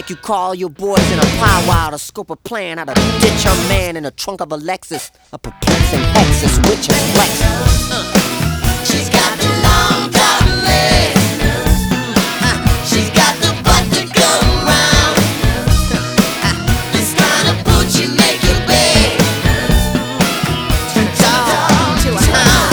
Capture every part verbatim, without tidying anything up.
make you call your boys in a powwow to scope a plan how to ditch your man in the trunk of a Lexus, a perplexing Hexus, witch and flex. Uh. She's got the long dark legs, uh, she's got the butt to go around, uh, this kind of booty make you big, dog to a hound.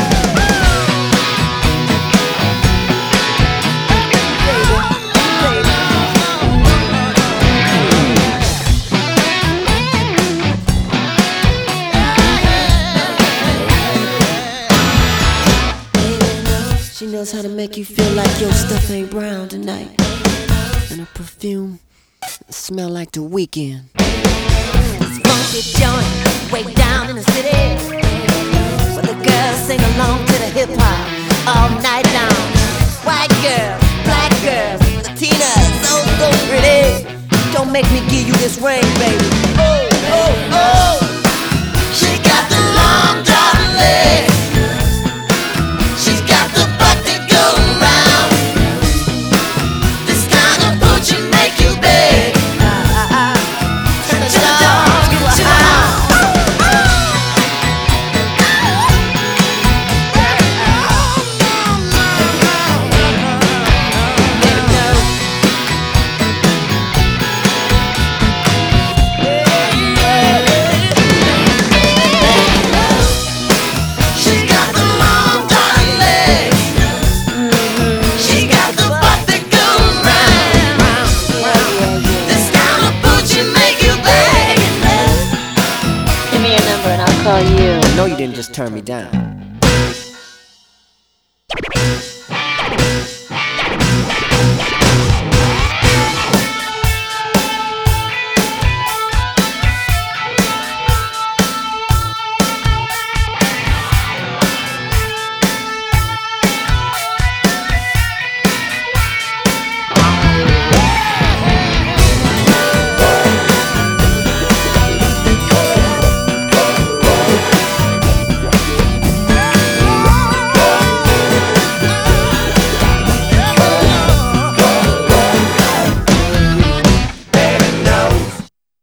She knows how to make you feel like your stuff ain't brown tonight, and her perfume smell like the weekend. This funky joint way down in the city, where the girls sing along to the hip hop all night long. White girls, black girls, Latinas, so so pretty. Don't make me give you this ring, baby. Oh, oh, oh. She got the long dark legs, she's got the butt to go around, this kind of booty make you big, turn a dog to a hound. Call you. No, you didn't just turn me down.